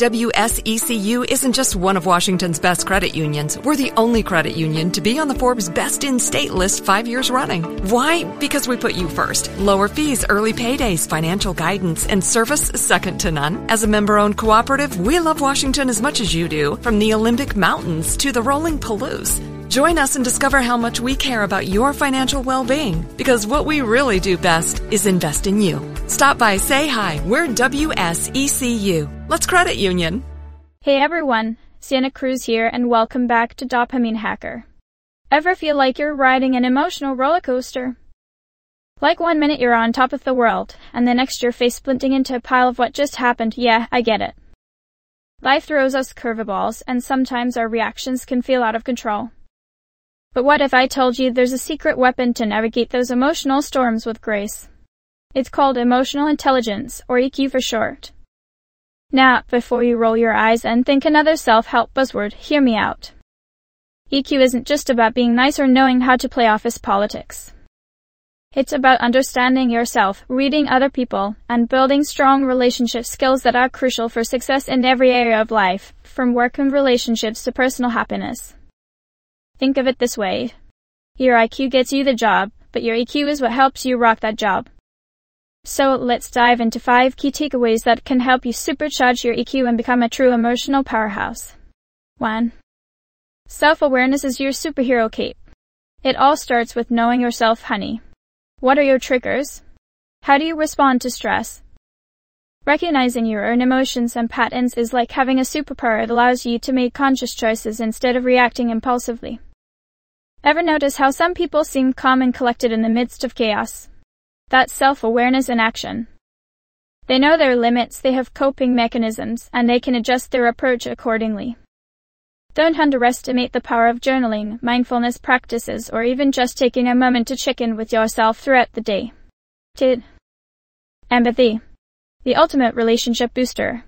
WSECU isn't just one of Washington's best credit unions. We're the only credit union to be on the Forbes Best in State list 5 years running. Why? Because we put you first. Lower fees, early paydays, financial guidance, and service second to none. As a member-owned cooperative, we love Washington as much as you do, from the Olympic Mountains to the rolling Palouse. Join us and discover how much we care about your financial well-being, because what we really do best is invest in you. Stop by, say hi. We're WSECU. Let's credit union. Hey everyone, Sienna Cruz here and welcome back to Dopamine Hacker. Ever feel like you're riding an emotional roller coaster? Like 1 minute you're on top of the world, and the next you're face-planting into a pile of what just happened. Yeah, I get it. Life throws us curveballs, and sometimes our reactions can feel out of control. But what if I told you there's a secret weapon to navigate those emotional storms with grace? It's called emotional intelligence, or EQ for short. Now, before you roll your eyes and think another self-help buzzword, hear me out. EQ isn't just about being nice or knowing how to play office politics. It's about understanding yourself, reading other people, and building strong relationship skills that are crucial for success in every area of life, from work and relationships to personal happiness. Think of it this way. Your IQ gets you the job, but your EQ is what helps you rock that job. So let's dive into 5 key takeaways that can help you supercharge your EQ and become a true emotional powerhouse. 1. Self-awareness is your superhero cape. It all starts with knowing yourself, honey. What are your triggers? How do you respond to stress? Recognizing your own emotions and patterns is like having a superpower. It allows you to make conscious choices instead of reacting impulsively. Ever notice how some people seem calm and collected in the midst of chaos? That's self-awareness in action. They know their limits, they have coping mechanisms, and they can adjust their approach accordingly. Don't underestimate the power of journaling, mindfulness practices, or even just taking a moment to check in with yourself throughout the day. 2. Empathy. The ultimate relationship booster.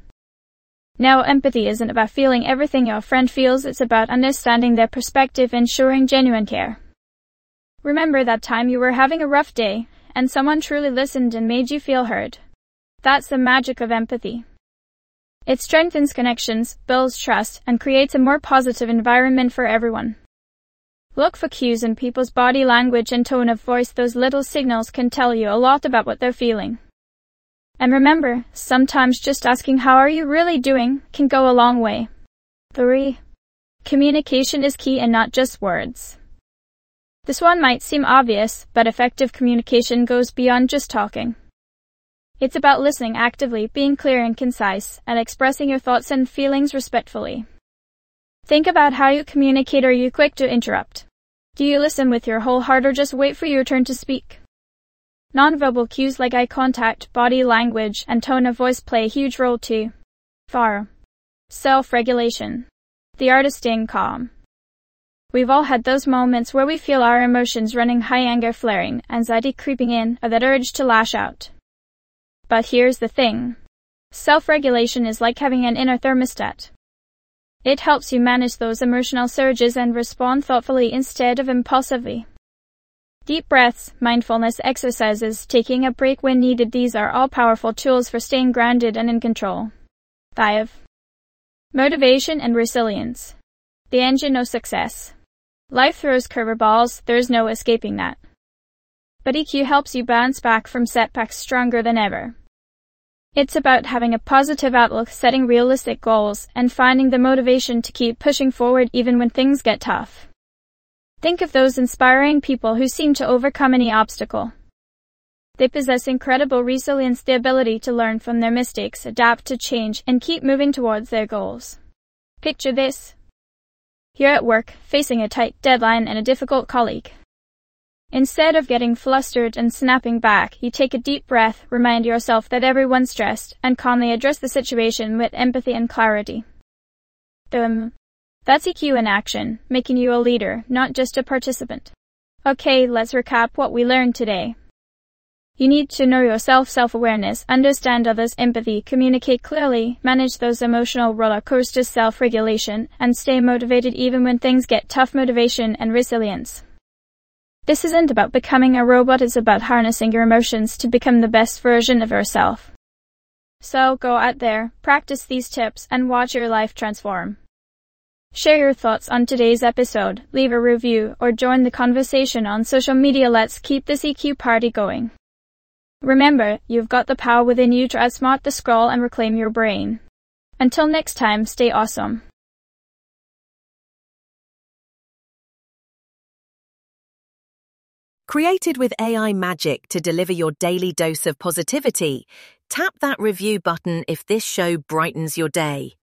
Now, empathy isn't about feeling everything your friend feels, it's about understanding their perspective and showing genuine care. Remember that time you were having a rough day, and someone truly listened and made you feel heard. That's the magic of empathy. It strengthens connections, builds trust, and creates a more positive environment for everyone. Look for cues in people's body language and tone of voice. Those little signals can tell you a lot about what they're feeling. And remember, sometimes just asking how are you really doing can go a long way. 3. Communication is key and not just words. This one might seem obvious, but effective communication goes beyond just talking. It's about listening actively, being clear and concise, and expressing your thoughts and feelings respectfully. Think about how you communicate. Are you quick to interrupt? Do you listen with your whole heart or just wait for your turn to speak? Nonverbal cues like eye contact, body language, and tone of voice play a huge role too. 4. Self-regulation. The art of staying calm. We've all had those moments where we feel our emotions running high, anger flaring, anxiety creeping in, or that urge to lash out. But here's the thing. Self-regulation is like having an inner thermostat. It helps you manage those emotional surges and respond thoughtfully instead of impulsively. Deep breaths, mindfulness exercises, taking a break when needed, these are all powerful tools for staying grounded and in control. 5. Motivation and resilience. The engine of success. Life throws curveballs, there's no escaping that. But EQ helps you bounce back from setbacks stronger than ever. It's about having a positive outlook, setting realistic goals, and finding the motivation to keep pushing forward even when things get tough. Think of those inspiring people who seem to overcome any obstacle. They possess incredible resilience, the ability to learn from their mistakes, adapt to change, and keep moving towards their goals. Picture this. You're at work, facing a tight deadline and a difficult colleague. Instead of getting flustered and snapping back, you take a deep breath, remind yourself that everyone's stressed, and calmly address the situation with empathy and clarity. That's EQ in action, making you a leader, not just a participant. Okay, let's recap what we learned today. You need to know yourself, self-awareness, understand others, empathy, communicate clearly, manage those emotional roller coasters, self-regulation, and stay motivated even when things get tough, motivation and resilience. This isn't about becoming a robot, it's about harnessing your emotions to become the best version of yourself. So go out there, practice these tips, and watch your life transform. Share your thoughts on today's episode, leave a review, or join the conversation on social media. Let's keep this EQ party going. Remember, you've got the power within you to outsmart the scroll and reclaim your brain. Until next time, stay awesome. Created with AI magic to deliver your daily dose of positivity, tap that review button if this show brightens your day.